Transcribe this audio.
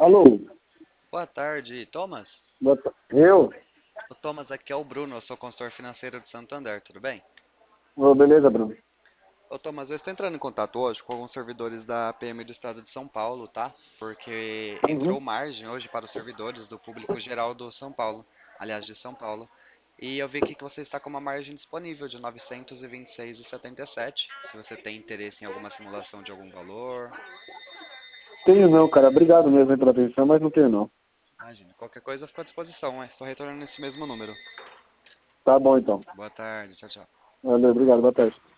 Alô? Boa tarde, Thomas. Eu? O Thomas, aqui é o Bruno, eu sou consultor financeiro de Santander, tudo bem? Ô, beleza, Bruno? Ô Thomas, eu estou entrando em contato hoje com alguns servidores da PM do Estado de São Paulo, tá? Porque Uhum. entrou margem hoje para os servidores do público geral do São Paulo, aliás, de São Paulo. E eu vi aqui que você está com uma margem disponível de 926,77. Se você tem interesse em alguma simulação de algum valor, Tenho não, cara. Obrigado mesmo aí pela atenção, mas não tenho não. imagine, qualquer coisa fica à disposição, estou retornando nesse mesmo número. Tá bom então. Boa tarde, tchau, tchau. Valeu, obrigado, boa tarde.